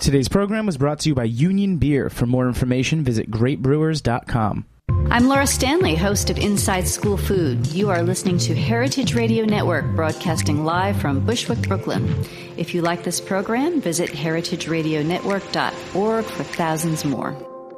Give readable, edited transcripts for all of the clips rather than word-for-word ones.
Today's program was brought to you by Union Beer. For more information, visit greatbrewers.com. I'm Laura Stanley, host of Inside School Food. You are listening to Heritage Radio Network, broadcasting live from Bushwick, Brooklyn. If you like this program, visit heritageradionetwork.org for thousands more.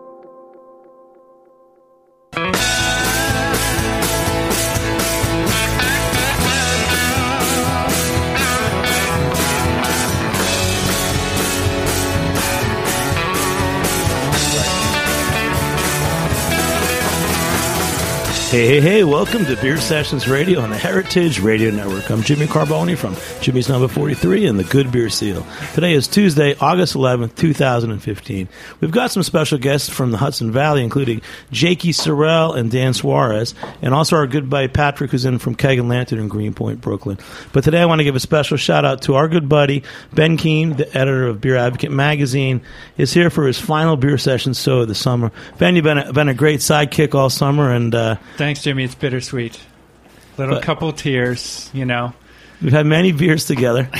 Hey, welcome to Beer Sessions Radio on the Heritage Radio Network. I'm Jimmy Carboni from Jimmy's Number 43 and the Good Beer Seal. Today is Tuesday, August 11th, 2015. We've got some special guests from the Hudson Valley, including Jakey Sorrell and Dan Suarez, and also our good buddy Patrick, who's in from Keg and Lantern in Greenpoint, Brooklyn. But today I want to give a special shout-out to our good buddy, Ben Keene, the editor of Beer Advocate Magazine, is here for his final Beer Sessions show of the summer. Ben, you've been a great sidekick all summer, and thanks, Jimmy. It's bittersweet. Couple tears, you know. We've had many beers together.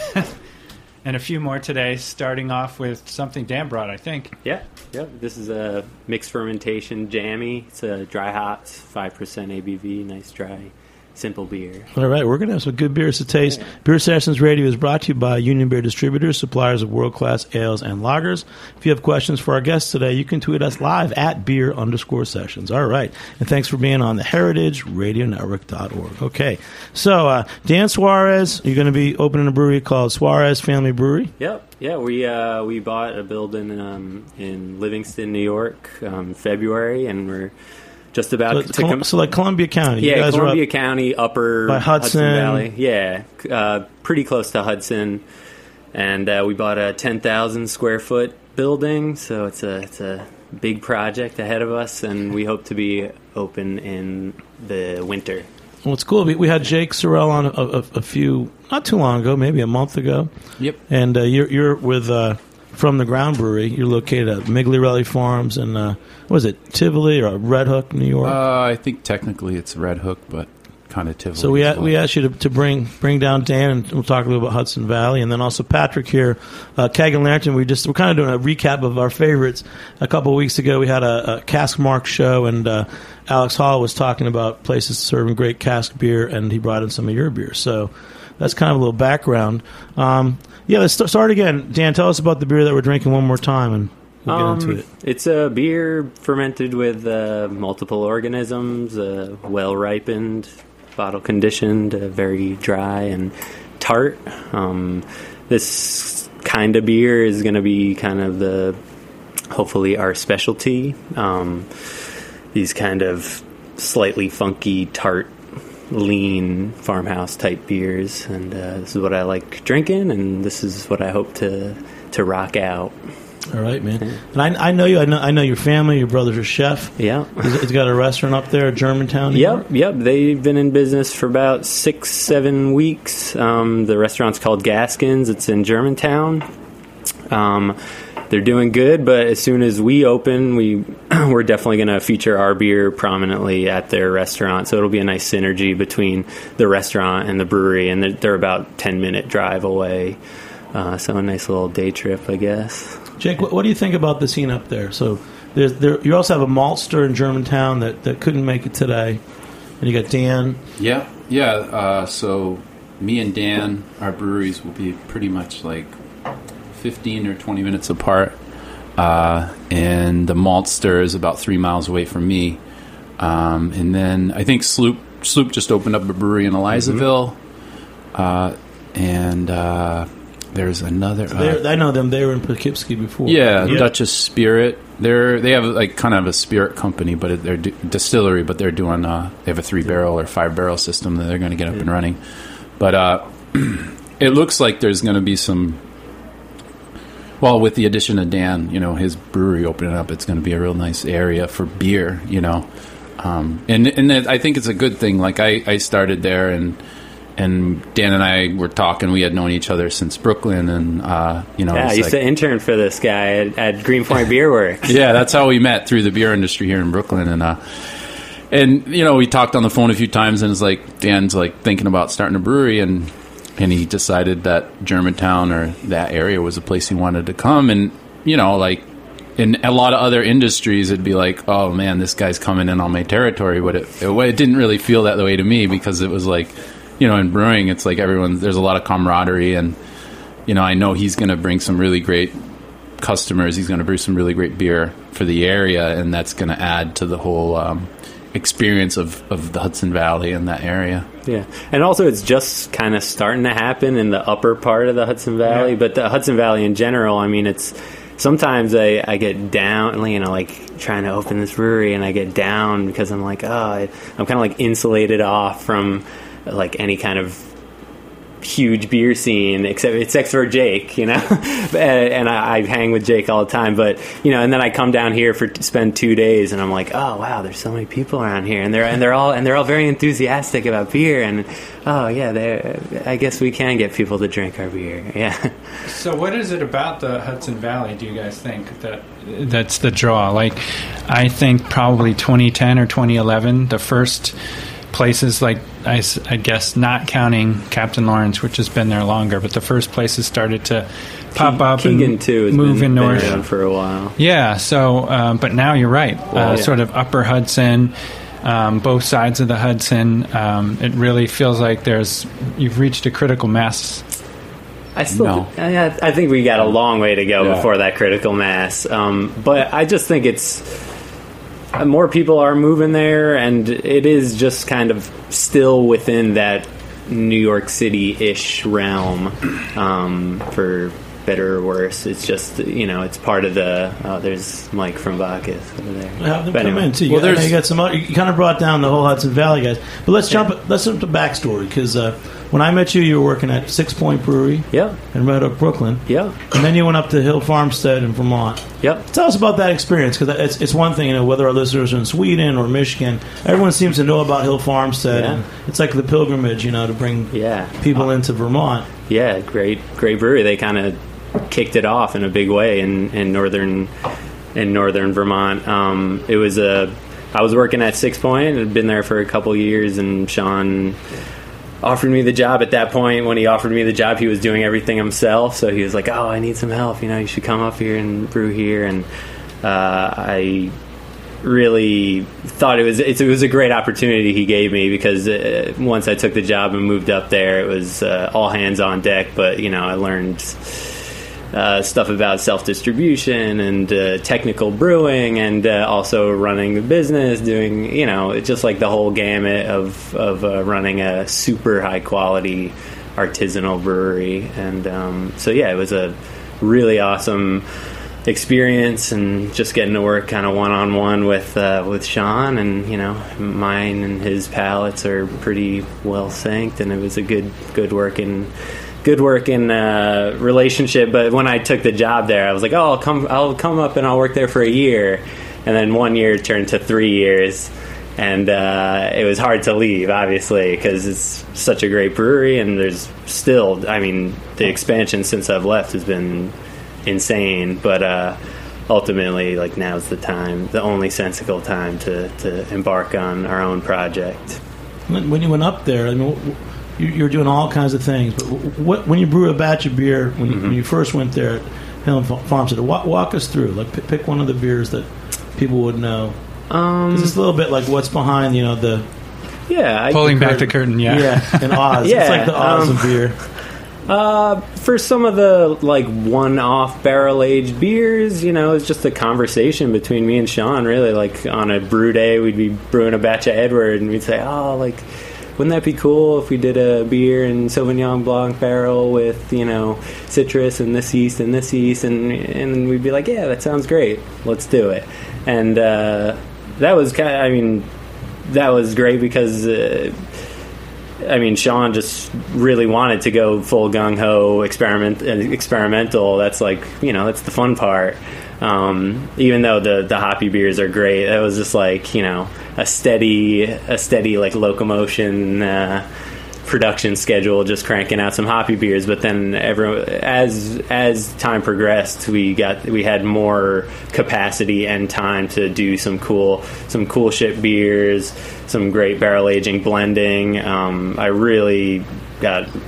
And a few more today, starting off with something Dan brought, I think. Yeah. This is a mixed fermentation jammy. It's a dry hops, 5% ABV, nice dry, simple beer. All right, we're going to have some good beers to taste. Yeah. Beer Sessions Radio is brought to you by Union Beer Distributors, suppliers of world-class ales and lagers. If you have questions for our guests today, you can tweet us live at beer_sessions. All right, and thanks for being on the heritageradionetwork.org. Okay, so Dan Suarez, you're going to be opening a brewery called Suarez Family Brewery? Yep. Yeah, we bought a building in Livingston, New York, February, and we're just about so like Columbia County. Yeah, you guys Columbia County, upper by Hudson Valley. Yeah, pretty close to Hudson. And we bought a 10,000 square foot building, so it's a big project ahead of us, and we hope to be open in the winter. Well, it's cool. We had Jake Sorrell on a few, not too long ago, maybe a month ago. Yep. And you're with From the Ground Brewery. You're located at Migliorelli Farms in, what is it, Tivoli or Red Hook, New York? I think technically it's Red Hook, but kind of Tivoli. So we asked you to bring down Dan, and we'll talk a little about Hudson Valley, and then also Patrick here, Keg and Lantern. We're kind of doing a recap of our favorites. A couple of weeks ago, we had a Cask Mark show, and Alex Hall was talking about places serving great cask beer, and he brought in some of your beer. So that's kind of a little background. Let's start again. Dan, tell us about the beer that we're drinking one more time, and we'll get into it. It's a beer fermented with multiple organisms, well-ripened, bottle-conditioned, very dry and tart. This kind of beer is going to be kind of hopefully our specialty. These kind of slightly funky, tart, lean farmhouse-type beers. And this is what I like drinking, and this is what I hope to rock out. All right, man. And I know you. I know your family. Your brother's a chef. Yeah. He's got a restaurant up there, Germantown. Yep. They've been in business for about 6-7 weeks. The restaurant's called Gaskins. It's in Germantown. They're doing good, but as soon as we open, we're definitely going to feature our beer prominently at their restaurant. So it'll be a nice synergy between the restaurant and the brewery, and they're about 10-minute drive away. So a nice little day trip, I guess. Jake, what do you think about the scene up there? So you also have a maltster in Germantown that couldn't make it today, and you got Dan. Yeah. So me and Dan, our breweries will be pretty much like 15 or 20 minutes apart, and the maltster is about 3 miles away from me. And then I think Sloop just opened up a brewery in Elizaville, and there's another. I know them. They were in Poughkeepsie before. Yeah, Duchess Spirit. They have like kind of a spirit company, but they're distillery. But they're doing they have a 3-barrel or 5-barrel system that they're going to get up and running. But it looks like there's going to be some. Well, with the addition of Dan, his brewery opening up, it's going to be a real nice area for beer. And I think it's a good thing. Like I started there and Dan and I were talking. We had known each other since Brooklyn, and I used to intern for this guy at Greenpoint Beer Works. Yeah, that's how we met, through the beer industry here in Brooklyn, and we talked on the phone a few times, and it's like Dan's like thinking about starting a brewery, and and he decided that Germantown or that area was a place he wanted to come. And, you know, like in a lot of other industries, it'd be like, oh man, this guy's coming in on my territory. But it didn't really feel that way to me, because it was like, you know, in brewing, it's like there's a lot of camaraderie, and, you know, I know he's going to bring some really great customers. He's going to brew some really great beer for the area, and that's going to add to the whole experience of the Hudson Valley and that area. Yeah, and also it's just kind of starting to happen in the upper part of the Hudson Valley, but the Hudson Valley in general, I mean, it's sometimes I get down, you know, like trying to open this brewery, and I get down because I'm like, I'm kind of like insulated off from like any kind of huge beer scene, except for Jake, you know, and I hang with Jake all the time. But you know, and then I come down here to spend 2 days, and I'm like, oh wow, there's so many people around here, and they're all very enthusiastic about beer, and oh yeah, I guess we can get people to drink our beer. Yeah. So what is it about the Hudson Valley, do you guys think, that's the draw? Like, I think probably 2010 or 2011, the first places, like I guess not counting Captain Lawrence, which has been there longer, but the first places started to pop up Keegan and too has move in north been for a while. Yeah, so but now you're right, sort of upper Hudson, both sides of the Hudson. It really feels like you've reached a critical mass. I think we got a long way to go before that critical mass, but I just think it's more people are moving there, and it is just kind of still within that New York City-ish realm, for better or worse. It's just, you know, it's part of the... there's Mike from Bacchus over there. Have them come in, too. You got some... You kind of brought down the whole Hudson Valley, guys. But let's jump to backstory, because when I met you, you were working at Six Point Brewery in Red Oak, Brooklyn. Yeah. And then you went up to Hill Farmstead in Vermont. Yep. Tell us about that experience, because it's one thing, you know, whether our listeners are in Sweden or Michigan, everyone seems to know about Hill Farmstead, and it's like the pilgrimage, you know, to bring people into Vermont. Yeah, great brewery. They kind of kicked it off in a big way in northern Vermont. It was I was working at Six Point. I'd been there for a couple years, and Sean offered me the job. At that point, when he offered me the job, he was doing everything himself, so he was like, oh, I need some help, you know, you should come up here and brew here. And I really thought it was a great opportunity he gave me, because once I took the job and moved up there, it was all hands on deck. But you know, I learned stuff about self-distribution and technical brewing, and also running the business, doing, you know, it's just like the whole gamut of running a super high-quality artisanal brewery. And so, yeah, it was a really awesome experience, and just getting to work kind of one-on-one with Sean, and, you know, mine and his palates are pretty well synced, and it was a good working relationship. But when I took the job there, I was like, oh, I'll come up and I'll work there for a year. And then 1 year turned to 3 years, and it was hard to leave, obviously, because it's such a great brewery, and there's still, I mean, the expansion since I've left has been insane. But ultimately, like, now's the time, the only sensible time to embark on our own project. When you went up there, I mean, you're doing all kinds of things, but when you brew a batch of beer, when you first went there at Hill Farmstead, walk us through. Like, pick one of the beers that people would know. Because it's a little bit like what's behind, you know, the pulling back the curtain. And Oz. It's like the Oz of beer. For some of the like one-off barrel-aged beers, you know, it's just a conversation between me and Sean. Really, like on a brew day, we'd be brewing a batch of Edward, and we'd say, oh, like, wouldn't that be cool if we did a beer in Sauvignon Blanc barrel with, you know, citrus and this yeast and this yeast? And we'd be like, yeah, that sounds great. Let's do it. And that was that was great, because Sean just really wanted to go full gung-ho experimental. That's like, you know, that's the fun part. Even though the hoppy beers are great, it was just like, you know, a steady like locomotion production schedule, just cranking out some hoppy beers. But then as time progressed, we had more capacity and time to do some cool ship beers, some great barrel aging blending. I really got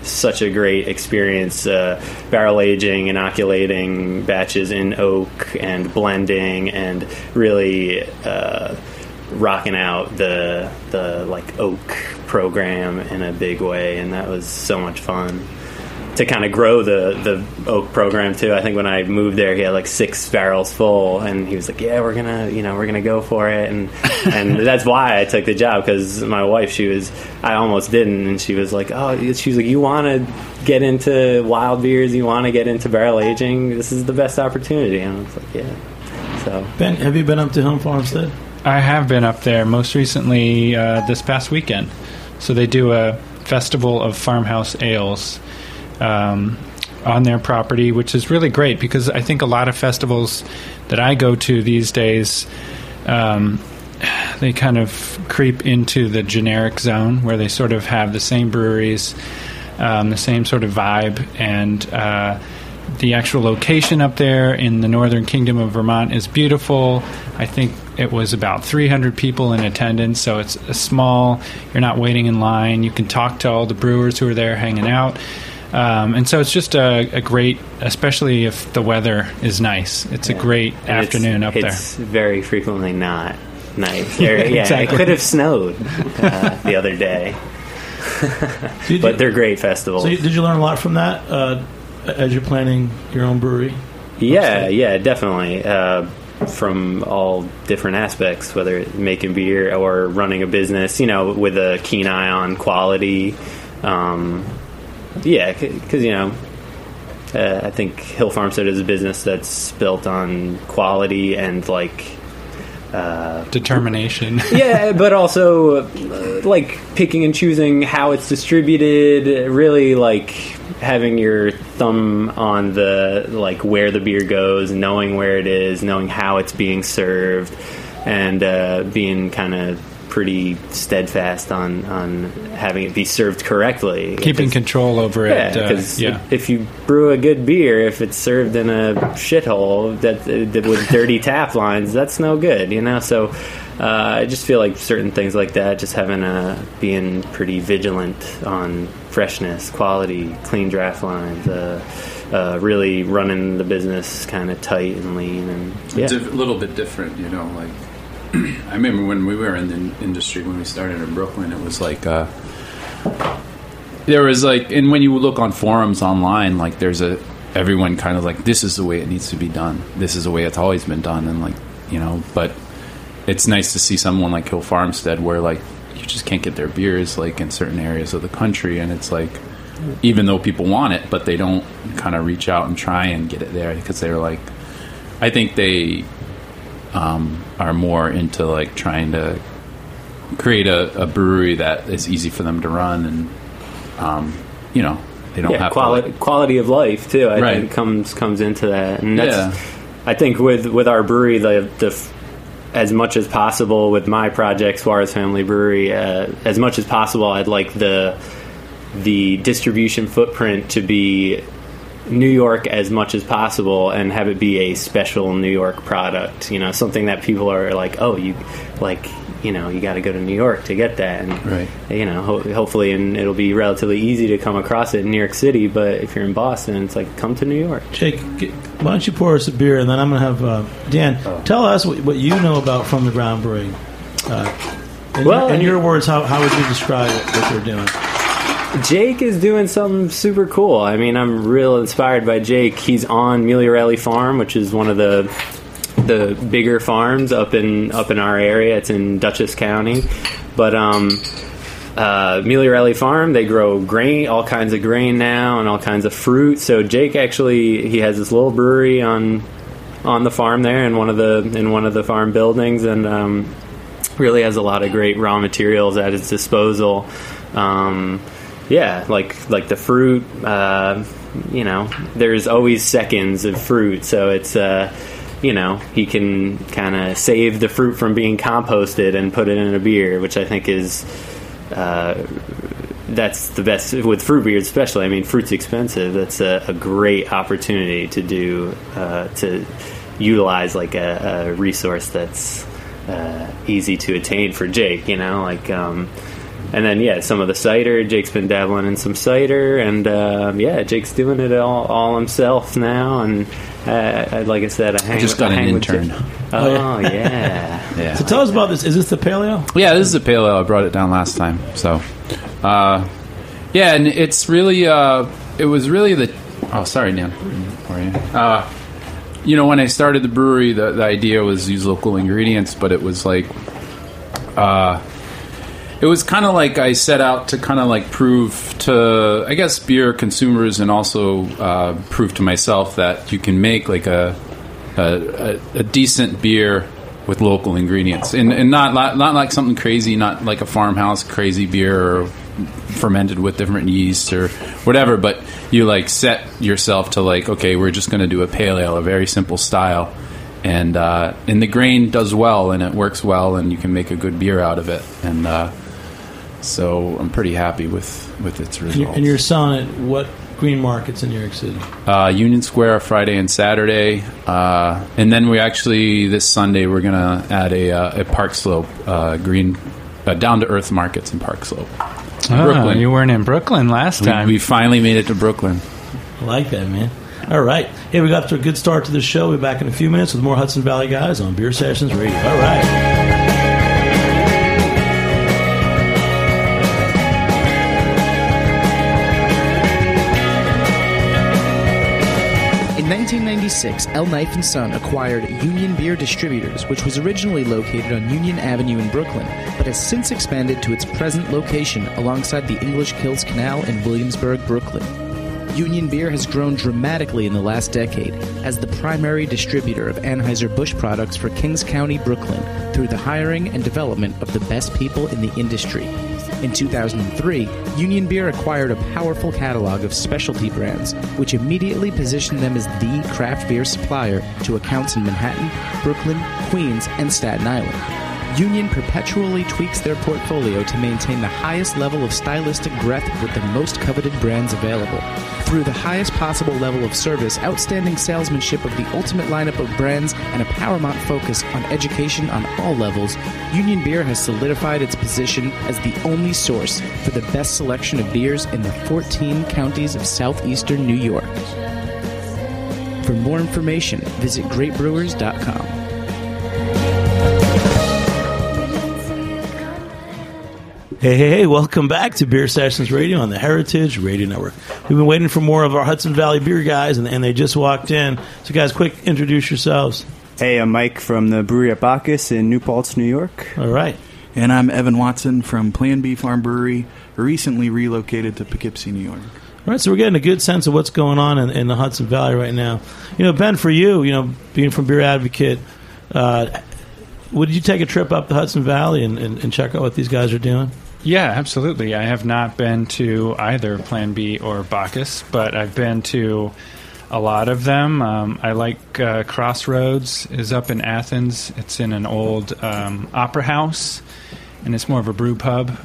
such a great experience, barrel aging, inoculating batches in oak and blending and really rocking out the like oak program in a big way, and that was so much fun to kind of grow the oak program too. I think when I moved there, he had like 6 barrels full, and he was like, "Yeah, we're gonna go for it," and that's why I took the job, because my wife, I almost didn't, and she was like, "You want to get into wild beers? You want to get into barrel aging? This is the best opportunity." And I was like, "Yeah." So Ben, have you been up to Hill Farmstead? I have been up there most recently this past weekend. So they do a festival of farmhouse ales on their property, which is really great, because I think a lot of festivals that I go to these days, they kind of creep into the generic zone where they sort of have the same breweries, the same sort of vibe, and the actual location up there in the Northern Kingdom of Vermont is beautiful. I think it was about 300 people in attendance, so it's a small, you're not waiting in line, you can talk to all the brewers who are there hanging out. And so it's just a great, especially if the weather is nice. It's a great afternoon up there. It's very frequently not nice. Exactly. It could have snowed the other day. But they're great festivals. So did you learn a lot from that as you're planning your own brewery? Yeah, definitely. From all different aspects, whether it's making beer or running a business, with a keen eye on quality. Yeah, because, I think Hill Farmstead is a business that's built on quality and, determination. Yeah, but also, picking and choosing how it's distributed, really, having your thumb on the, where the beer goes, knowing where it is, knowing how it's being served, and being kind of pretty steadfast on having it be served correctly. Keeping control over it. Because if you brew a good beer, if it's served in a shithole that with dirty tap lines, that's no good, So I just feel like certain things like that, just being pretty vigilant on freshness, quality, clean draft lines, really running the business kind of tight and lean. And it's a little bit different, I remember when we were in the industry, when we started in Brooklyn, it was there was and when you look on forums online, there's everyone kind of this is the way it needs to be done. This is the way it's always been done. And but it's nice to see someone like Hill Farmstead where you just can't get their beers in certain areas of the country. And it's even though people want it, but they don't kind of reach out and try and get it there, because they're I think they are more into trying to create a brewery that is easy for them to run, and they don't have quality of life too. I think comes into that, and that's I think with our brewery, the as much as possible with my project, Suarez Family Brewery, as much as possible, I'd like the distribution footprint to be New York as much as possible, and have it be a special New York product, something that people are you got to go to New York to get that, and hopefully, and it'll be relatively easy to come across it in New York City, but if you're in Boston, it's come to New York. Jake, why don't you pour us a beer, and then I'm going to have Dan tell us what you know about From the Ground Brewing. In your words, how would you describe what they're doing? Jake is doing something super cool. I mean, I'm real inspired by Jake. He's on Migliorelli Farm, which is one of the bigger farms up in our area. It's in Dutchess County. But Migliorelli Farm, they grow grain, all kinds of grain now, and all kinds of fruit. So Jake actually, he has this little brewery on the farm there in one of the farm buildings, and really has a lot of great raw materials at his disposal. Like the fruit, there's always seconds of fruit, so it's, he can kind of save the fruit from being composted and put it in a beer, which I think is, that's the best with fruit beers, especially. I mean, fruit's expensive. That's a great opportunity to do, to utilize a resource that's easy to attain for Jake, And then, some of the cider. Jake's been dabbling in some cider, and Jake's doing it all himself now. And like I said, I just got an intern. Oh yeah. Yeah. So tell us about this. Is this the pale ale? Yeah, this is a pale ale. I brought it down last time. So, and it's really, it was really the. Oh, sorry, Dan. How are you? When I started the brewery, the idea was use local ingredients, but it was like, it was kind of like I set out to kind of like prove to, I guess, beer consumers and also prove to myself that you can make like a decent beer with local ingredients, and not like something crazy, not like a farmhouse crazy beer or fermented with different yeasts or whatever, but you like set yourself to like, okay, we're just going to do a pale ale, a very simple style, and the grain does well and it works well and you can make a good beer out of it, and so I'm pretty happy with its results. And you're selling it what green markets in New York City? Union Square Friday and Saturday, and then we actually this Sunday we're gonna add a Park Slope green down to earth markets in Park Slope. Brooklyn. You weren't in Brooklyn last time. We finally made it to Brooklyn. I like that, man. All right. Hey, we got to a good start to the show. We'll be back in a few minutes with more Hudson Valley Guys on Beer Sessions Radio. All right. In 1996, El Knife & Son acquired Union Beer Distributors, which was originally located on Union Avenue in Brooklyn, but has since expanded to its present location alongside the English Kills Canal in Williamsburg, Brooklyn. Union Beer has grown dramatically in the last decade as the primary distributor of Anheuser-Busch products for Kings County, Brooklyn, through the hiring and development of the best people in the industry. In 2003, Union Beer acquired a powerful catalog of specialty brands, which immediately positioned them as the craft beer supplier to accounts in Manhattan, Brooklyn, Queens, and Staten Island. Union perpetually tweaks their portfolio to maintain the highest level of stylistic breadth with the most coveted brands available. Through the highest possible level of service, outstanding salesmanship of the ultimate lineup of brands, and a paramount focus on education on all levels, Union Beer has solidified its position as the only source for the best selection of beers in the 14 counties of southeastern New York. For more information, visit greatbrewers.com. Hey, welcome back to Beer Sessions Radio on the Heritage Radio Network. We've been waiting for more of our Hudson Valley beer guys, and they just walked in. So, guys, quick, introduce yourselves. Hey, I'm Mike from the brewery at Bacchus in New Paltz, New York. All right. And I'm Evan Watson from Plan B Farm Brewery, recently relocated to Poughkeepsie, New York. All right, so we're getting a good sense of what's going on in the Hudson Valley right now. Ben, for you, being from Beer Advocate, would you take a trip up the Hudson Valley and check out what these guys are doing? Yeah, absolutely. I have not been to either Plan B or Bacchus, but I've been to a lot of them. I like Crossroads is up in Athens. It's in an old opera house, and it's more of a brew pub.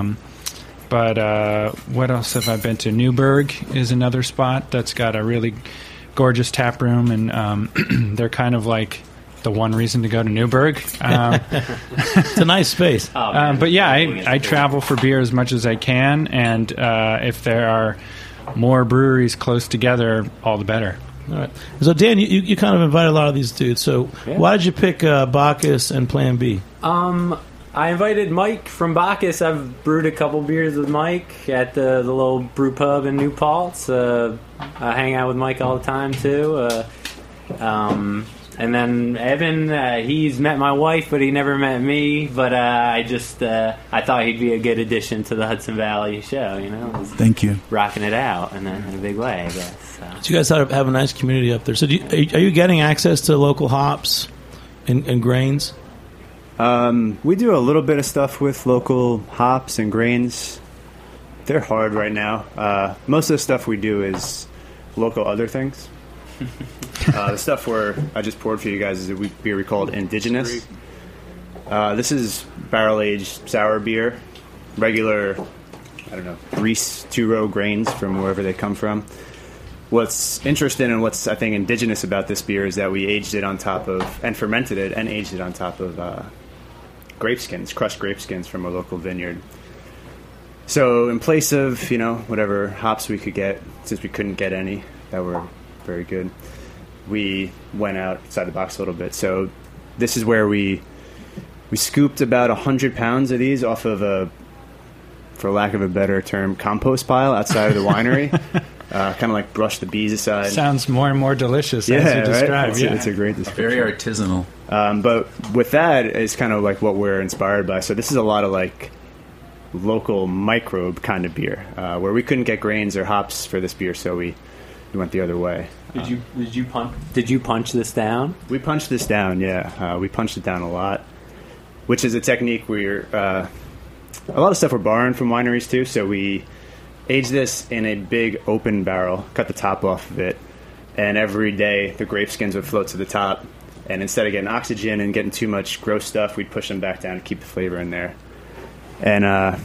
But what else have I been to? Newburgh is another spot that's got a really gorgeous tap room, and they're kind of like the one reason to go to Newburgh. It's a nice space. But yeah, I travel for beer as much as I can, and if there are more breweries close together, all the better. All right. So, Dan, you kind of invited a lot of these dudes. So why did you pick Bacchus and Plan B? I invited Mike from Bacchus. I've brewed a couple beers with Mike at the little brew pub in New Paltz. I hang out with Mike all the time, too. And then Evan, he's met my wife, but he never met me. But I thought he'd be a good addition to the Hudson Valley show. Thank you. Rocking it out in a big way, I guess. So you guys have a nice community up there. So are you getting access to local hops and grains? We do a little bit of stuff with local hops and grains. They're hard right now. Most of the stuff we do is local other things. The stuff I just poured for you guys is a beer we called Indigenous. This is barrel-aged sour beer, regular, Reese two-row grains from wherever they come from. What's interesting and what's, I think, indigenous about this beer is that we aged it on top of, and fermented it, and aged it on top of grape skins, crushed grape skins from a local vineyard. So in place of, whatever hops we could get, since we couldn't get any that were very good, we went outside the box a little bit. So this is where we scooped about 100 pounds of these off of a, for lack of a better term, compost pile outside of the winery. Kind of like brush the bees aside. Sounds more and more delicious as you describe. Right? It's a great description. Very artisanal. But with that, it's kind of like what we're inspired by. So this is a lot of like local microbe kind of beer, where we couldn't get grains or hops for this beer, so we went the other way. Did you punch this down? We punched this down, yeah. We punched it down a lot, which is a technique where a lot of stuff we're borrowing from wineries too. So we aged this in a big open barrel, cut the top off of it, and every day the grape skins would float to the top. And instead of getting oxygen and getting too much gross stuff, we'd push them back down to keep the flavor in there. And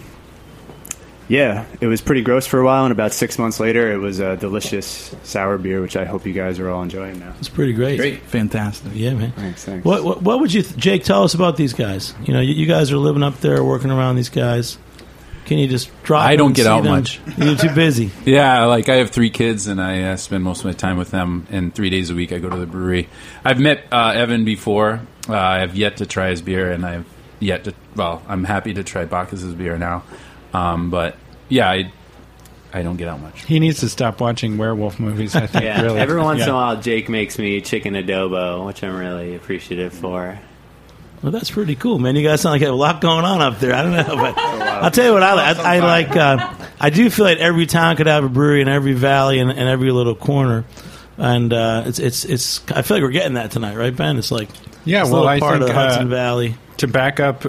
yeah, it was pretty gross for a while, and about 6 months later, it was a delicious sour beer, which I hope you guys are all enjoying now. It's pretty great. Fantastic. Yeah, man. Thanks. What would you, Jake, tell us about these guys? You guys are living up there, working around these guys. Can you just drop I them don't and get see out them? much. You're too busy. Yeah, like I have 3 kids, and I spend most of my time with them. And 3 days a week, I go to the brewery. I've met Evan before. I have yet to try his beer, and I've yet to. Well, I'm happy to try Bacchus's beer now. But yeah, I don't get out much. He needs to stop watching werewolf movies, I think. Yeah, really. every once in a while, Jake makes me chicken adobo, which I'm really appreciative for. Well, that's pretty cool, man. You guys sound like you have a lot going on up there. I don't know, but I'll tell you what I like. I do feel like every town could have a brewery in every valley and every little corner, and it's. I feel like we're getting that tonight, right, Ben? It's like Yeah, it's a well, little I part think of the Hudson Valley. To back up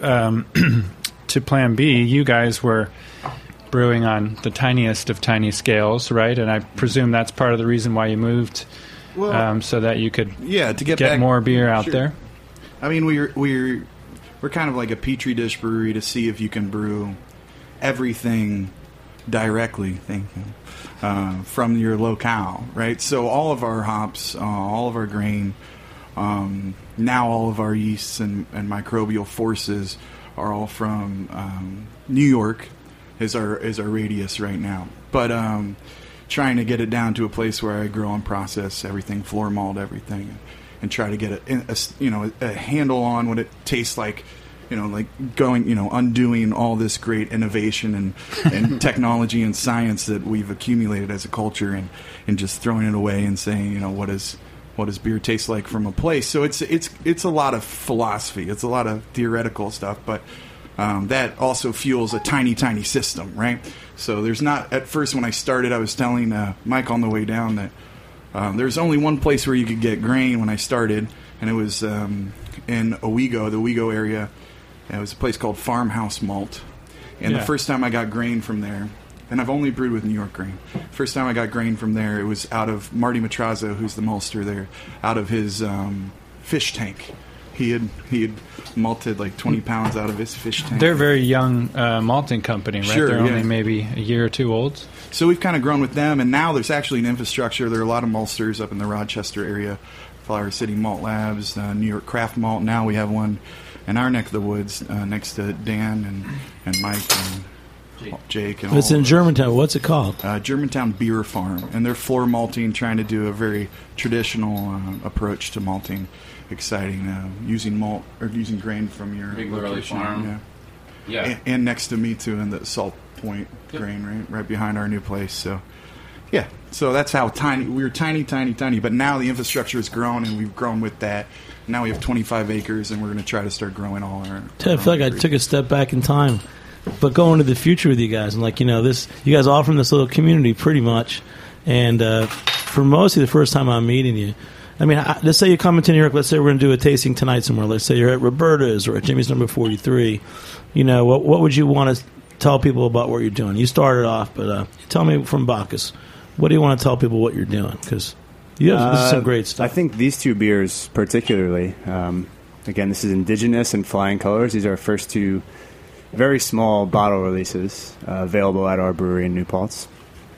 to Plan B, you guys were brewing on the tiniest of tiny scales, right? And I presume that's part of the reason why you moved, so that you could to get get more beer out there. I mean, we're kind of like a petri dish brewery to see if you can brew everything directly. From your locale, right? So all of our hops, all of our grain, now all of our yeasts and microbial forces are all from New York. Is our radius right now, but trying to get it down to a place where I grow and process everything, floor malt everything, and try to get a handle on what it tastes like. Like going, undoing all this great innovation and technology and science that we've accumulated as a culture, and just throwing it away and saying, what does beer taste like from a place? So it's a lot of philosophy, it's a lot of theoretical stuff, but that also fuels a tiny, tiny system, right? So there's not, at first when I started, I was telling Mike on the way down that there's only one place where you could get grain when I started, and it was in Owego, the Owego area. It was a place called Farmhouse Malt. And the first time I got grain from there, and I've only brewed with New York grain. First time I got grain from there, it was out of Marty Matrazo, who's the maltster there, out of his fish tank. He had malted like 20 pounds out of his fish tank. They're a very young malting company, right? Sure, They're only maybe a year or two old. So we've kind of grown with them, and now there's actually an infrastructure. There are a lot of maltsters up in the Rochester area, Flower City Malt Labs, New York Craft Malt. Now we have one in our neck of the woods next to Dan and Mike and Jake. And It's in Germantown. What's it called? Germantown Beer Farm, and they're floor malting, trying to do a very traditional approach to malting. Exciting, using malt or using grain from your Big Burley Farm. Yeah. And next to me too, in the Salt Point grain, right behind our new place. So, yeah. So that's how tiny we were, tiny. But now the infrastructure has grown, and we've grown with that. Now we have 25 acres, and we're going to try to start growing all our. I feel like I took a step back in time, but going to the future with you guys, and this, you guys all from this little community, pretty much, and for mostly the first time I'm meeting you. I mean, let's say you come into New York. Let's say we're going to do a tasting tonight somewhere. Let's say you're at Roberta's or at Jimmy's Number 43. What would you want to tell people about what you're doing? You started off, but tell me from Bacchus, what do you want to tell people what you're doing? Because this is some great stuff. I think these two beers particularly, again, this is Indigenous and Flying Colors. These are our first two very small bottle releases available at our brewery in New Paltz.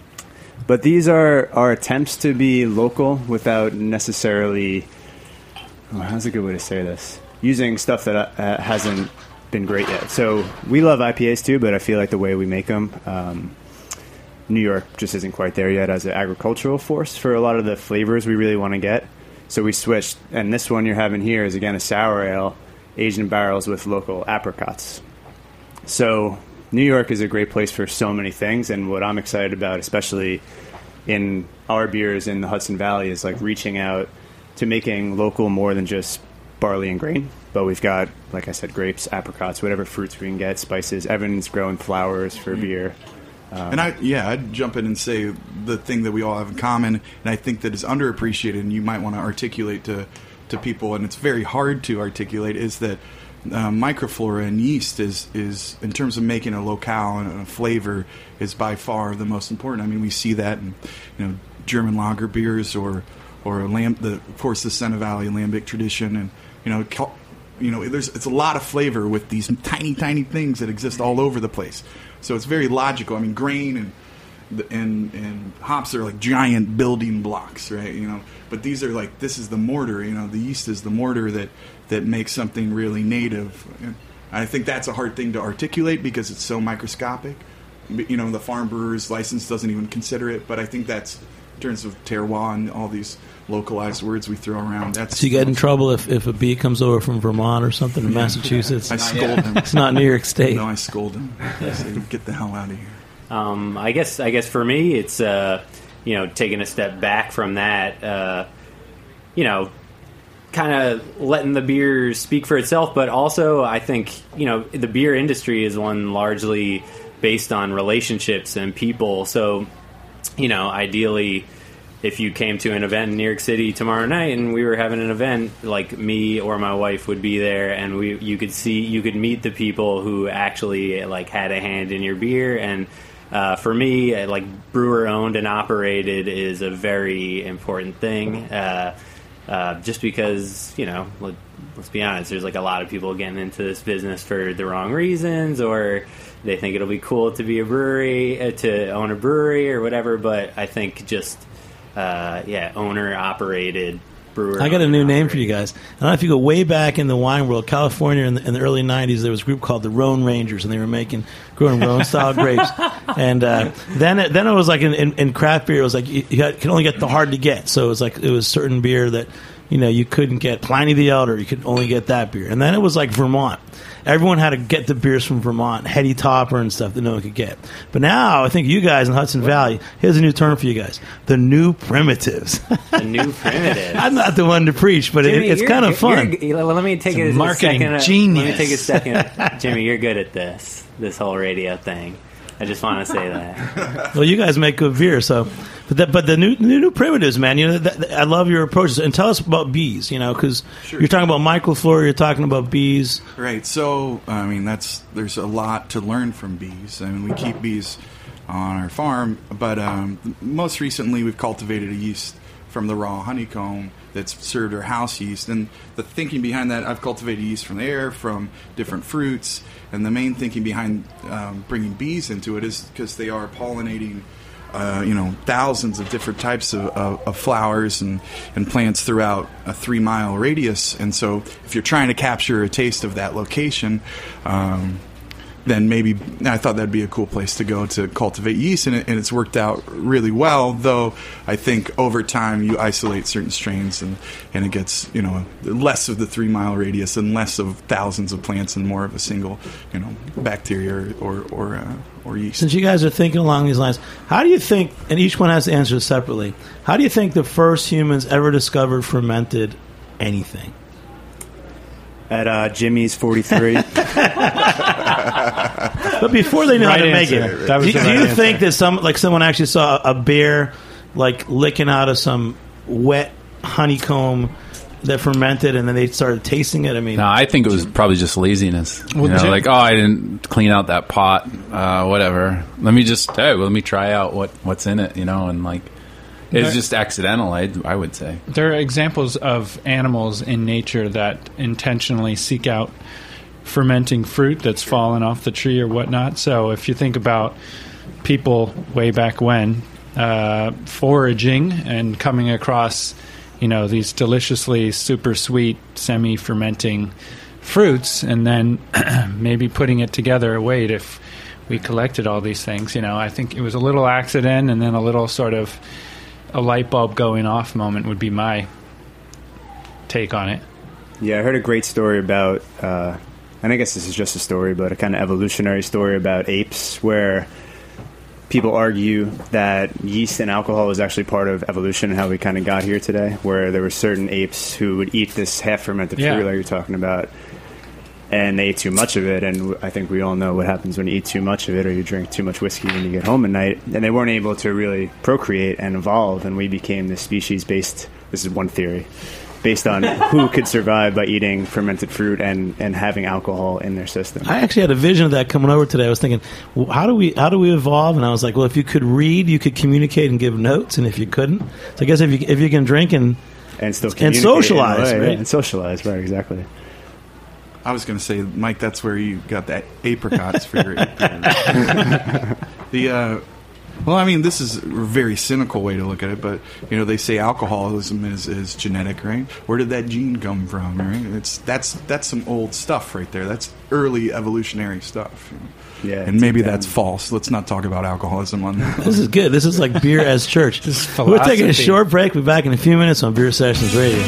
But these are our attempts to be local without necessarily, how's a good way to say this? Using stuff that hasn't been great yet. So we love IPAs too, but I feel like the way we make them, New York just isn't quite there yet as an agricultural force for a lot of the flavors we really want to get. So we switched, and this one you're having here is again a sour ale, aged in barrels with local apricots. So New York is a great place for so many things, and what I'm excited about, especially in our beers in the Hudson Valley, is like reaching out to making local more than just barley and grain. But we've got, like I said, grapes, apricots, whatever fruits we can get, spices. Evan's growing flowers for beer. And I'd jump in and say the thing that we all have in common, and I think that is underappreciated, and you might want to articulate to people, and it's very hard to articulate, is that microflora and yeast is in terms of making a locale and a flavor is by far the most important. I mean, we see that in German lager beers or of course the Sena Valley Lambic tradition, and it's a lot of flavor with these tiny things that exist all over the place. So it's very logical. I mean, grain and hops are like giant building blocks, right? But these are like, this is the mortar. The yeast is the mortar that makes something really native. And I think that's a hard thing to articulate because it's so microscopic. The farm brewer's license doesn't even consider it. But I think that's, in terms of terroir and all these localized words we throw around. So you get in trouble if a bee comes over from Vermont or something in Massachusetts? I scold him. It's not New York State. No, I scold him. I say, get the hell out of here. I guess for me, it's taking a step back from that. Kind of letting the beer speak for itself, but also I think the beer industry is one largely based on relationships and people. So ideally, if you came to an event in New York City tomorrow night and we were having an event, like me or my wife would be there, and you could meet the people who actually like had a hand in your beer. And for me, like brewer owned and operated is a very important thing. Just because, let's be honest, there's like a lot of people getting into this business for the wrong reasons, or they think it'll be cool to be a brewery, to own a brewery or whatever. But I think just, owner operated brewer. I got a new name for you guys. I don't know if you go way back in the wine world, California in the early 90s, there was a group called the Rhone Rangers, and they were growing Rhone-style grapes. And then it was like in craft beer, it was like you can only get the hard to get. So it was certain beer that you couldn't get. Pliny the Elder, you could only get that beer. And then it was like Vermont. Everyone had to get the beers from Vermont, Heady Topper and stuff that no one could get. But now, I think you guys in Hudson Valley, here's a new term for you guys: the new primitives. The new primitives. I'm not the one to preach, but Jimmy, it's kind of fun. Let me take a marketing second. genius. Let me take a second. Jimmy, you're good at this whole radio thing. I just want to say that. Well, you guys make good beer, so. But the new primitives, man. I love your approaches. And tell us about bees, because you're talking about microflora, you're talking about bees. Right. So, I mean, there's a lot to learn from bees. I mean, we keep bees on our farm, but most recently we've cultivated a yeast from the raw honeycomb that's served our house yeast. And the thinking behind that, I've cultivated yeast from the air, from different fruits, and the main thinking behind bringing bees into it is because they are pollinating thousands of different types of flowers and plants throughout a 3-mile radius. And so if you're trying to capture a taste of that location, then maybe I thought that'd be a cool place to go to cultivate yeast, and it's worked out really well. Though I think over time you isolate certain strains, and it gets less of the 3-mile radius and less of thousands of plants and more of a single bacteria or yeast. Since you guys are thinking along these lines, how do you think? And each one has to answer separately. How do you think the first humans ever discovered fermented anything? At Jimmy's 43. But before they know how to make answer. it, That was do the right you answer. think that someone actually saw a bear like licking out of some wet honeycomb that fermented, and then they started tasting it? I mean, No, I think it was probably just laziness. Well, I didn't clean out that pot, whatever. Let me try out what's in it, and like it's just accidental. I would say There are examples of animals in nature that intentionally seek out fermenting fruit that's fallen off the tree or whatnot. So if you think about people way back when foraging and coming across these deliciously super sweet semi-fermenting fruits, and then maybe putting it together a weight if we collected all these things. I think it was a little accident, and then a little sort of a light bulb going off moment would be my take on it. Yeah, I heard a great story about, and I guess this is just a story, but a kind of evolutionary story about apes, where people argue that yeast and alcohol is actually part of evolution and how we kind of got here today, where there were certain apes who would eat this half-fermented fruit like you're talking about, and they ate too much of it, and I think we all know what happens when you eat too much of it or you drink too much whiskey when you get home at night, and they weren't able to really procreate and evolve, and we became this species based, this is one theory, based on who could survive by eating fermented fruit and having alcohol in their system. I actually had a vision of that coming over today. I was thinking, well, how do we evolve? And I was like, well, if you could read, you could communicate and give notes, and if you couldn't, so I guess if you can drink and still and socialize, right? And socialize, right? Exactly. I was going to say, Mike, that's where you got the apricots for your well, I mean, this is a very cynical way to look at it, but they say alcoholism is genetic, right? Where did that gene come from, right? That's some old stuff right there. That's early evolutionary stuff. Yeah, and maybe that's false. Let's not talk about alcoholism on that. This is good. This is like beer as church. We're taking a short break. We'll be back in a few minutes on Beer Sessions Radio.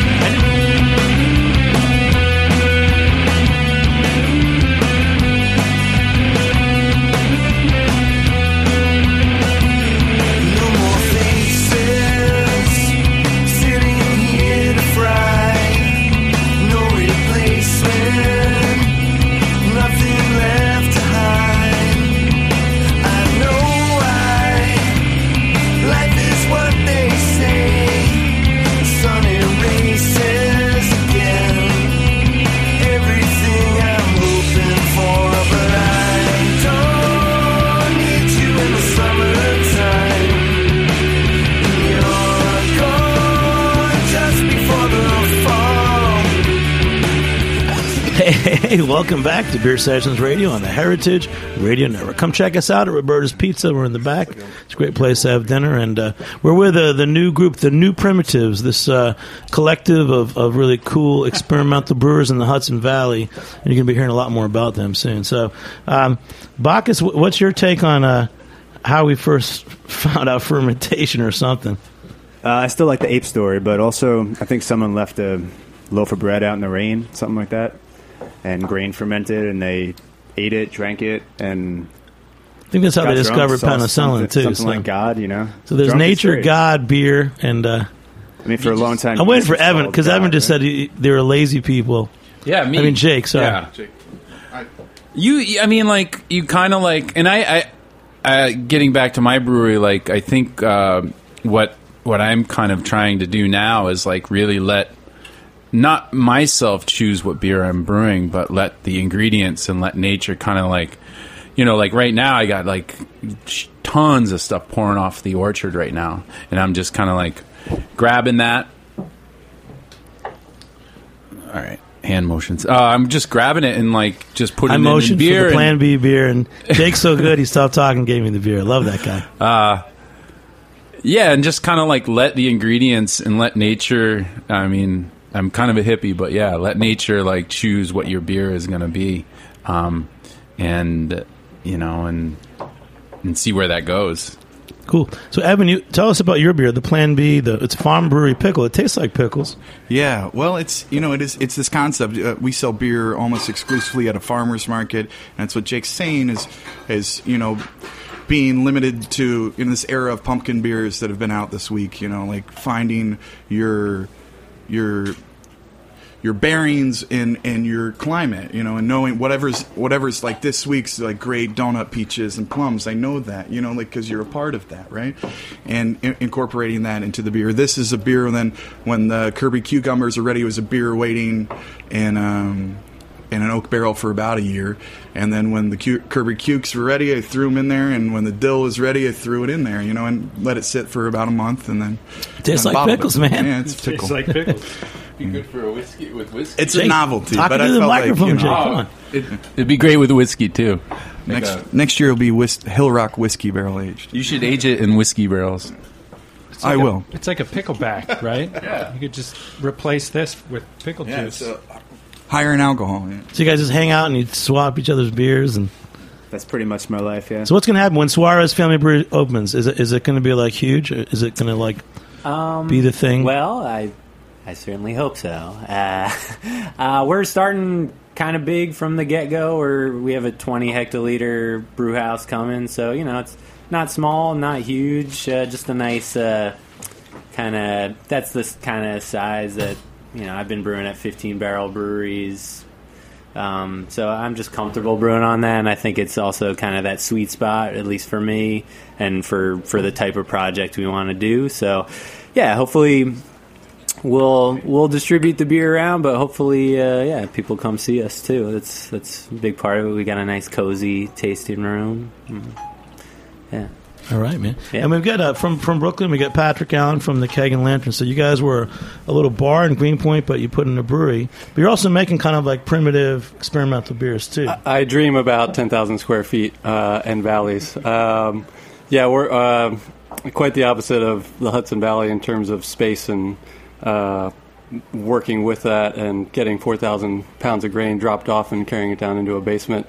Hey, welcome back to Beer Sessions Radio on the Heritage Radio Network. Come check us out at Roberta's Pizza. We're in the back. It's a great place to have dinner. And we're with the new group, the New Primitives, this collective of really cool experimental brewers in the Hudson Valley. And you're going to be hearing a lot more about them soon. So, Bacchus, what's your take on how we first found out fermentation or something? I still like the ape story, but also I think someone left a loaf of bread out in the rain, something like that. And grain fermented, and they ate it, drank it, and I think that's how they discovered penicillin too. Something like God, So there's nature, God, beer, and I mean, for a long time, I'm waiting for Evan because Evan just said they were lazy people. Yeah, me. I mean, Jake. Sorry. Yeah. Jake. I mean, like you kind of like, and I getting back to my brewery, like I think what I'm kind of trying to do now is like really let. Not myself choose what beer I'm brewing, but let the ingredients and let nature kind of like, like right now I got like tons of stuff pouring off the orchard right now. And I'm just kind of like grabbing that. All right. Hand motions. I'm just grabbing it and like just putting it in beer. I motioned for the Plan B beer, and Jake's so good he stopped talking and gave me the beer. I love that guy. Yeah, and just kind of like let the ingredients and let nature, I mean... I'm kind of a hippie, but yeah, let nature like choose what your beer is going to be, and see where that goes. Cool. So, Evan, tell us about your beer, the Plan B. It's Farm Brewery Pickle. It tastes like pickles. Yeah. Well, it's it's this concept. We sell beer almost exclusively at a farmer's market, and that's what Jake's saying is being limited to in this era of pumpkin beers that have been out this week. Like finding your bearings in your climate, and knowing whatever's like this week's like great donut peaches and plums. I know that, like because you're a part of that, right? And incorporating that into the beer. This is a beer. And then when the Kirby cucumbers are ready, it was a beer waiting in an oak barrel for about a year. And then when the Kirby cukes were ready, I threw them in there. And when the dill was ready, I threw it in there, and let it sit for about a month. And then tastes like pickles, man. Yeah, it's pickle. Tastes like pickles. Be good for a whiskey with whiskey. It's a novelty, but I felt like Jake, come on. It'd be great with whiskey too. Next year it'll be Hill Rock whiskey barrel aged. You should age it in whiskey barrels. I will. It's like a pickleback, right? Yeah. You could just replace this with pickle juice. higher in alcohol. Yeah. So you guys just hang out and you swap each other's beers, and That's pretty much my life, yeah. so what's going to happen when Suarez Family Brewery opens? Is it going to be like huge? Or is it going to like be the thing? Well, I certainly hope so. We're starting kind of big from the get-go. We have a 20 hectoliter brew house coming, so it's not small, not huge, just a nice kind of. That's the kind of size that I've been brewing at 15-barrel breweries. So I'm just comfortable brewing on that, and I think it's also kind of that sweet spot, at least for me, and for the type of project we want to do. So, yeah, hopefully we'll distribute the beer around, but hopefully, people come see us too. That's a big part of it. We got a nice, cozy tasting room. Yeah. All right, man. Yeah. And we've got from Brooklyn, we got Patrick Allen from the Keg and Lantern. So you guys were a little bar in Greenpoint, but you put in a brewery. But you're also making kind of like primitive experimental beers too. I dream about 10,000 square feet and valleys. We're quite the opposite of the Hudson Valley in terms of space and working with that and getting 4,000 pounds of grain dropped off and carrying it down into a basement.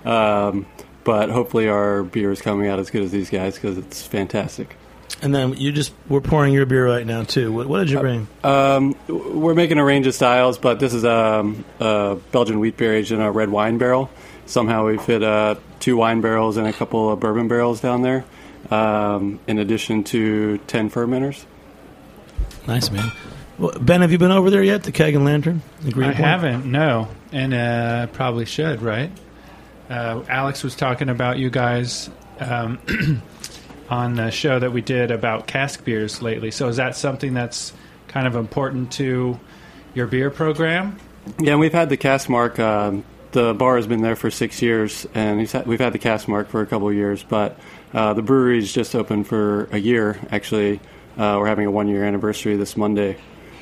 But hopefully our beer is coming out as good as these guys because it's fantastic. And then we're pouring your beer right now too. What did you bring? We're making a range of styles, but this is a Belgian wheat beer aged in a red wine barrel. Somehow we fit 2 wine barrels and a couple of bourbon barrels down there, in addition to 10 fermenters. Nice, man. Well, Ben, have you been over there yet, the Keg and Lantern? I haven't, no. And probably should, right? Alex was talking about you guys on the show that we did about cask beers lately. So is that something that's kind of important to your beer program? Yeah, and we've had the cask mark. The bar has been there for 6 years, and we've had the cask mark for a couple of years. But the brewery's just open for a year, actually. We're having a 1-year anniversary this Monday.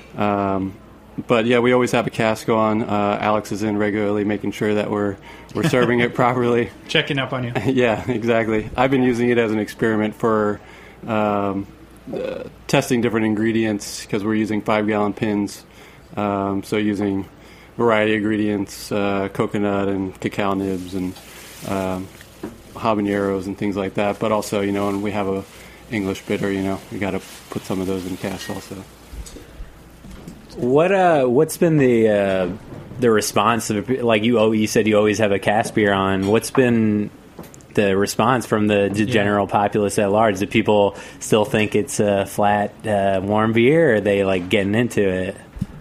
But yeah, we always have a cask on. Alex is in regularly, making sure that we're serving it properly. Checking up on you. Yeah, exactly. I've been using it as an experiment for testing different ingredients because we're using 5-gallon pins. So using variety of ingredients, coconut and cacao nibs and habaneros and things like that. But also, and we have a English bitter. We got to put some of those in casks also. What's been the response of, like you said you always have a cask beer on? What's been the response from the general populace at large? Do people still think it's a flat warm beer, or are they like getting into it?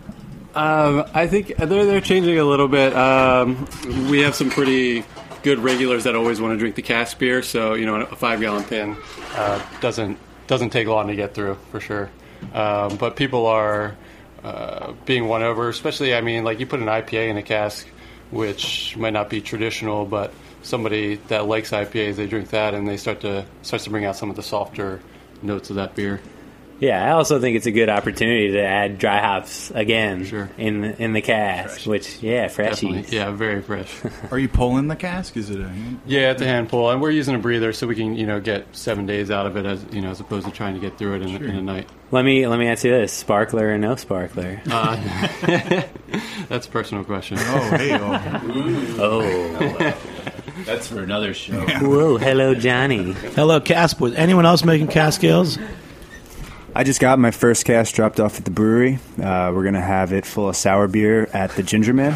I think they're changing a little bit. We have some pretty good regulars that always want to drink the cask beer, so a 5-gallon pin doesn't take long to get through for sure. But people are being won over, especially, you put an IPA in a cask, which might not be traditional, but somebody that likes IPAs, they drink that and they starts to bring out some of the softer notes of that beer. Yeah, I also think it's a good opportunity to add dry hops again in the cask, fresh. Freshies. Definitely. Yeah, very fresh. Are you pulling the cask? Is it a hand? Yeah, it's a hand pull, and we're using a breather so we can get 7 days out of it as opposed to trying to get through it in a night. Let me ask you this: sparkler or no sparkler? That's a personal question. Oh, hey, oh. That's for another show. Yeah. Whoa, hello, Johnny. Hello, cask boys. Anyone else making cask ales? I just got my first cask dropped off at the brewery. We're going to have it full of sour beer at the Ginger Man,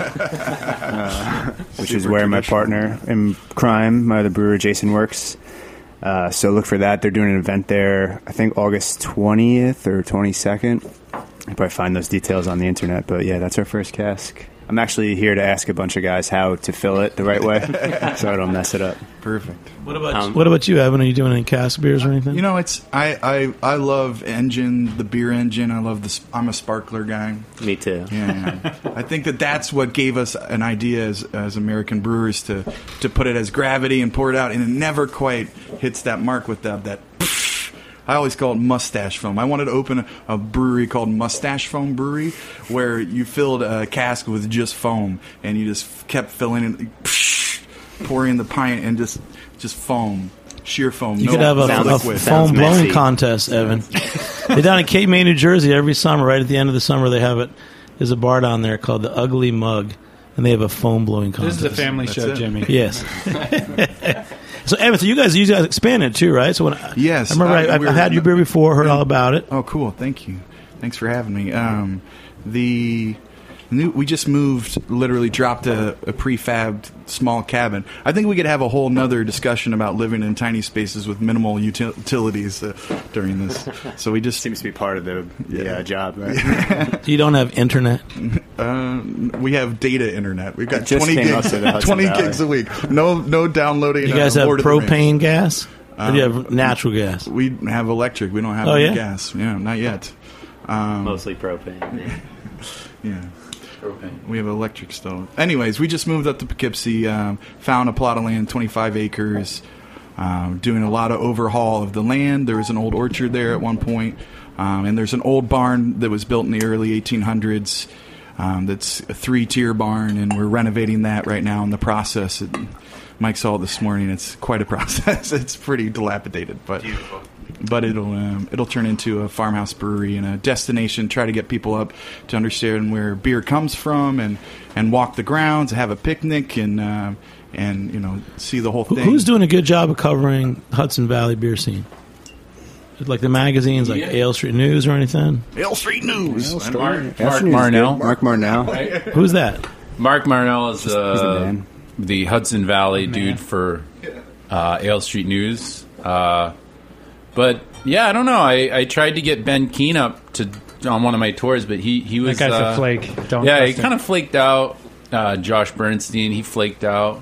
which is where my partner in crime, my other brewer, Jason, works. So look for that. They're doing an event there, I think August 20th or 22nd. You probably find those details on the internet. But yeah, that's our first cask. I'm actually here to ask a bunch of guys how to fill it the right way so I don't mess it up. Perfect. What about you, Evan? Are you doing any cask beers or anything? I love engine, the beer engine. I love I'm a sparkler guy. Me too. Yeah. I think that's what gave us an idea as American brewers to put it as gravity and pour it out, and it never quite hits that mark with that. I always call it mustache foam. I wanted to open a brewery called Mustache Foam Brewery, where you filled a cask with just foam, and you just kept filling it, pouring the pint, and just foam, sheer foam. You could have a foam blowing contest, Evan. They're down in Cape May, New Jersey every summer. Right at the end of the summer, they have it. There's a bar down there called the Ugly Mug, and they have a foam blowing This contest. is a family show, Jimmy. Yes. So, Evan, so you guys expanded too, right? So when Yes, I remember I've had your beer before, heard all about it. Oh, cool. Thank you. Thanks for having me. We just moved, literally dropped a prefabbed small cabin. I think we could have a whole nother discussion about living in tiny spaces with minimal utilities during this. So we just Seems to be part of the job, right? You don't have internet? we have data internet. We've got It just 20 came up gigs, to the Hudson 20 Valley. gigs a week. No downloading. You guys have Lord of the Rings. propane gas? Or do you have natural gas? We have electric. We don't have Oh, any yeah? gas. Yeah, not yet. Mostly propane. Yeah. We have an electric stove. Anyways, we just moved up to Poughkeepsie, found a plot of land, 25 acres, doing a lot of overhaul of the land. There was an old orchard there at one point, and there's an old barn that was built in the early 1800s. That's a 3-tier barn, and we're renovating that right now in the process. Mike saw it this morning. It's quite a process. It's pretty dilapidated, but it'll turn into a farmhouse brewery and a destination. Try to get people up to understand where beer comes from, and walk the grounds, have a picnic, and see the whole thing. Who's doing a good job of covering Hudson Valley beer scene? Like the magazines, like Ale Street News or anything? Ale Street News. Mark Marnell. Mark Marnell. Who's that? Mark Marnell is the man. the Hudson Valley dude for Ale Street News. But yeah, I don't know. I tried to get Ben Keane up on one of my tours, but he was That guy's a flake. Don't yeah, trust he him. kind of flaked out. Josh Bernstein, he flaked out.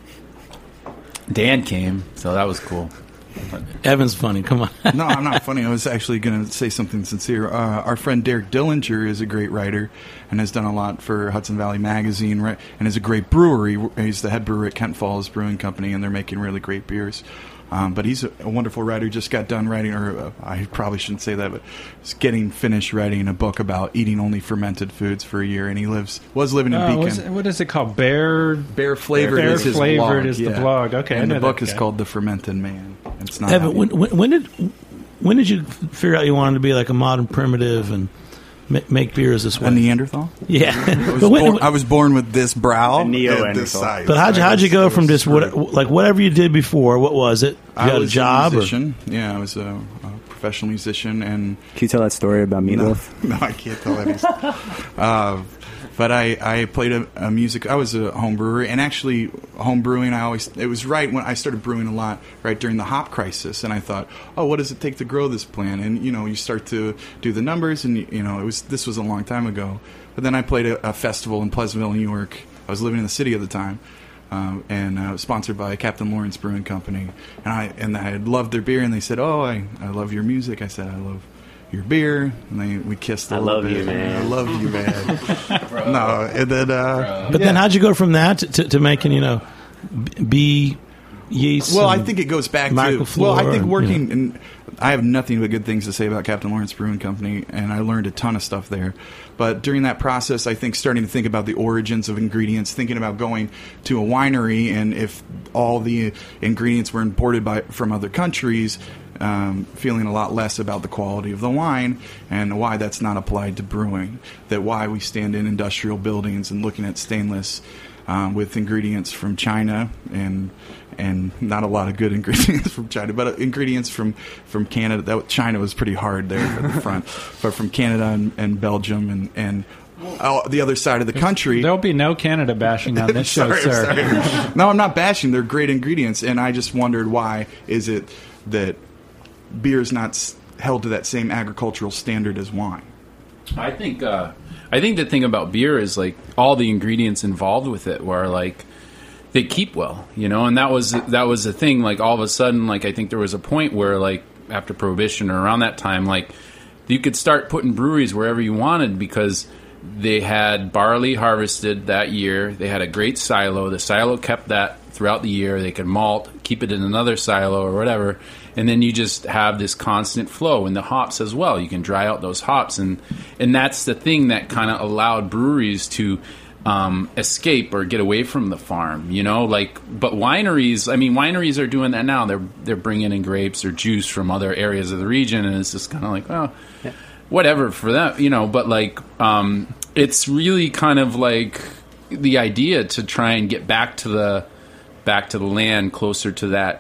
Dan came, so that was cool. Evan's funny. Come on. No, I'm not funny. I was actually going to say something sincere. Our friend Derek Dillinger is a great writer and has done a lot for Hudson Valley Magazine, right? And is a great brewery. He's the head brewer at Kent Falls Brewing Company, and they're making really great beers. But he's a wonderful writer. Just got done writing, or I probably shouldn't say that, but he's getting finished writing a book about eating only fermented foods for a year. And he was living in Beacon. What is it called? Bear Flavored Bear is his Flavored blog. is the blog. Okay, I and know the book that is guy. called The Fermented Man. It's not Evan, out yet. when did you figure out you wanted to be like a modern primitive and make beers this way? A Neanderthal? Yeah. I was born with this brow A and Neanderthal. this size. But how'd you go from just whatever you did before? What was it? You I had was a job? a musician. Yeah, I was a professional musician, and Can you tell that story about Meatloaf? no, I can't tell that. But I played a music. I was a home brewer, and actually home brewing. It was right when I started brewing a lot, right during the hop crisis, and I thought, oh, what does it take to grow this plant? And you start to do the numbers, and this was a long time ago. But then I played a festival in Pleasantville, New York. I was living in the city at the time. And I was sponsored by Captain Lawrence Brewing Company, and I had loved their beer, and they said, "Oh, I love your music." I said, "I love your beer," and we kissed a little bit. You, man. I love you, man. No, and then But then how'd you go from that to making bee yeast? well, I and think it goes back to microflora well, I think and, working and I have nothing but good things to say about Captain Lawrence Brewing Company, and I learned a ton of stuff there. But during that process, I think starting to think about the origins of ingredients, thinking about going to a winery, and if all the ingredients were imported from other countries, feeling a lot less about the quality of the wine and why that's not applied to brewing. That why we stand in industrial buildings and looking at stainless with ingredients from China and not a lot of good ingredients from China, but ingredients from Canada. China was pretty hard there at the front, but from Canada and Belgium and the other side of the country. There'll be no Canada bashing on this show, sir. Sorry. No, I'm not bashing. They're great ingredients, and I just wondered why is it that beer is not held to that same agricultural standard as wine. I think the thing about beer is like all the ingredients involved with it were like they keep well, and that was the thing. Like all of a sudden, like I think there was a point where like after Prohibition or around that time, like you could start putting breweries wherever you wanted because they had barley harvested that year. They had a great silo. The silo kept that throughout the year. They could malt, keep it in another silo or whatever. And then you just have this constant flow. And the hops as well. You can dry out those hops. And that's the thing that kind of allowed breweries to escape or get away from the farm, but wineries are doing that now. They're bringing in grapes or juice from other areas of the region. And it's just kind of like, well, whatever for them, but like, it's really kind of like, the idea to try and get back to the land closer to that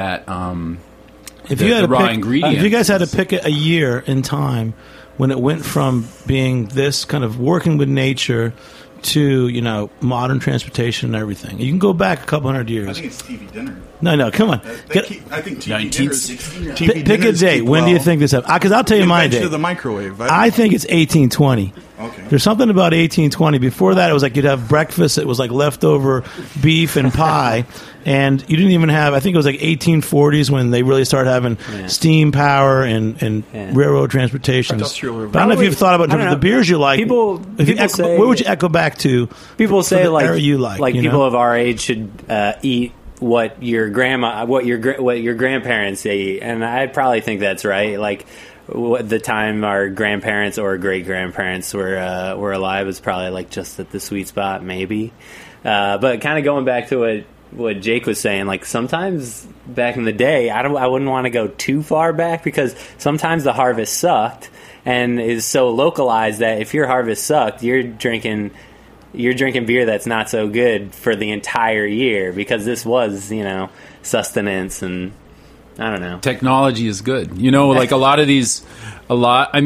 if you had the to raw pick, ingredients. if you guys had to pick a year in time when it went from being this kind of working with nature to modern transportation and everything, you can go back a couple hundred years. I think it's TV dinner. No, come on. I think TV dinner. Pick a date. When do you think this happened? Because I'll tell you my date. To the microwave. I think it's 1820. Okay. There's something about 1820. Before that, it was like you'd have breakfast. It was like leftover beef and pie. And you didn't even have, I think it was like 1840s when they really started having steam power and railroad transportation. But I don't know if you've thought about the beers you like. Where would you echo back to? People say like era you like people of our age should eat what your grandparents eat, and I probably think that's right. Like the time our grandparents or great grandparents were alive was probably like just at the sweet spot, maybe. But kind of going back to what Jake was saying, like sometimes back in the day, I wouldn't want to go too far back because sometimes the harvest sucked and is so localized that if your harvest sucked, you're drinking beer that's not so good for the entire year because this was, sustenance and I don't know. Technology is good. Like a lot of a lot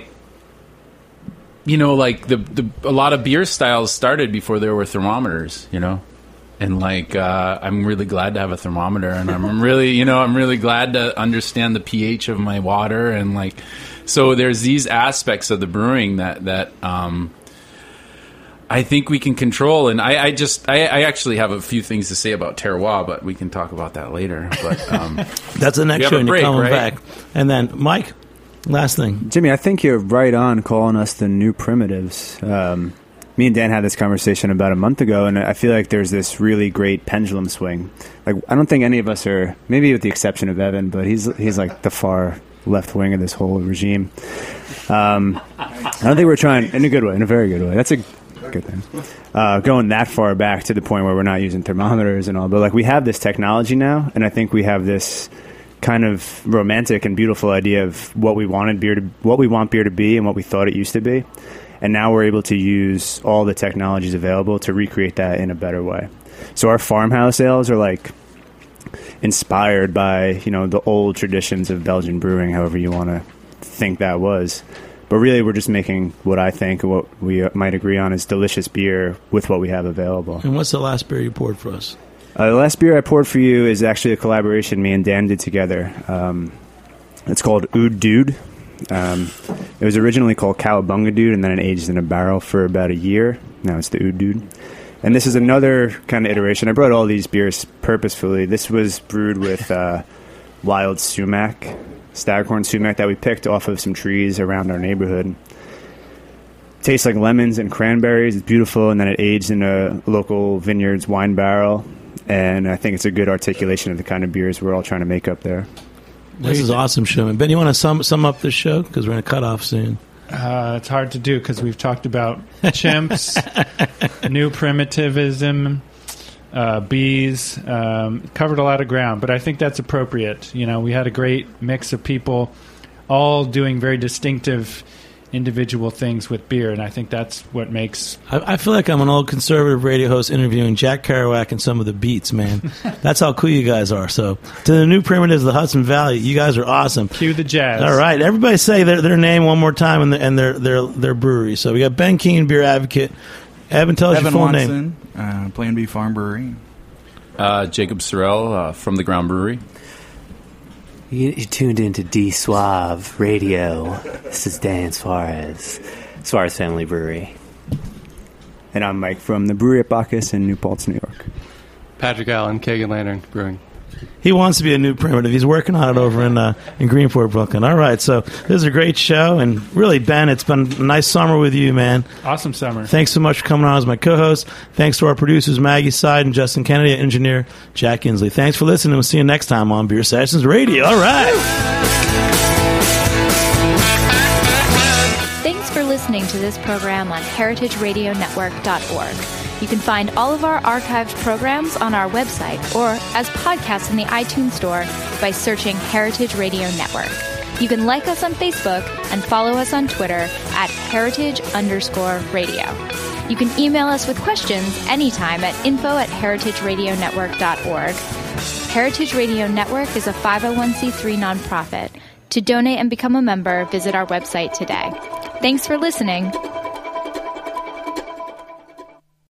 of beer styles started before there were thermometers, And like, I'm really glad to have a thermometer, and I'm really glad to understand the pH of my water, and like, so there's these aspects of the brewing that I think we can control, and I actually have a few things to say about terroir, but we can talk about that later. But that's the next show, and you're coming back. And then Mike, last thing, Jimmy, I think you're right on calling us the new primitives. Me and Dan had this conversation about a month ago, and I feel like there's this really great pendulum swing. Like, I don't think any of us are, maybe with the exception of Evan, but he's like the far left wing of this whole regime. I don't think we're trying, in a good way, in a very good way. That's a good thing. Going that far back to the point where we're not using thermometers and all, but like we have this technology now, and I think we have this kind of romantic and beautiful idea of what we want beer to be and what we thought it used to be. And now we're able to use all the technologies available to recreate that in a better way. So our farmhouse ales are like inspired by, the old traditions of Belgian brewing, however you want to think that was. But really, we're just making what I think, what we might agree on, is delicious beer with what we have available. And what's the last beer you poured for us? The last beer I poured for you is actually a collaboration me and Dan did together. It's called Oud Dude. It was originally called Cowabunga Dude, and then it aged in a barrel for about a year. Now it's the Oud Dude. And this is another kind of iteration. I brought all these beers purposefully. This was brewed with wild sumac, staghorn sumac that we picked off of some trees around our neighborhood. Tastes like lemons and cranberries. It's beautiful, and then it aged in a local vineyard's wine barrel. And I think it's a good articulation of the kind of beers we're all trying to make up there. This is awesome, show. Ben, you want to sum up this show? Because we're going to cut off soon. It's hard to do because we've talked about chimps, new primitivism, bees, covered a lot of ground. But I think that's appropriate. We had a great mix of people all doing very distinctive individual things with beer, and I think that's what makes... I feel like I'm an old conservative radio host interviewing Jack Kerouac and some of the Beats, man. That's how cool you guys are. So, to the new primitives of the Hudson Valley, you guys are awesome. Cue the jazz. All right, everybody say their name one more time and their brewery. So, we got Ben Keane, Beer Advocate. Evan, tell us your full Watson, name. Plan B Farm Brewery. Jacob Sorrell from the Ground Brewery. You tuned into D Suave Radio. This is Dan Suarez Family Brewery. And I'm Mike from the brewery at Bacchus in New Paltz, New York. Patrick Allen, Kagan Lantern Brewing. He wants to be a new primitive. He's working on it over in Greenport, Brooklyn. All right, so this is a great show, and really, Ben, it's been a nice summer with you, man. Awesome summer. Thanks so much for coming on as my co-host. Thanks to our producers, Maggie Side and Justin Kennedy, engineer Jack Inslee. Thanks for listening. We'll see you next time on Beer Sessions Radio. All right. Thanks for listening to this program on heritageradionetwork.org. You can find all of our archived programs on our website or as podcasts in the iTunes Store by searching Heritage Radio Network. You can like us on Facebook and follow us on Twitter at @heritage_radio. You can email us with questions anytime at info@heritageradionetwork.org. Heritage Radio Network is a 501c3 nonprofit. To donate and become a member, visit our website today. Thanks for listening.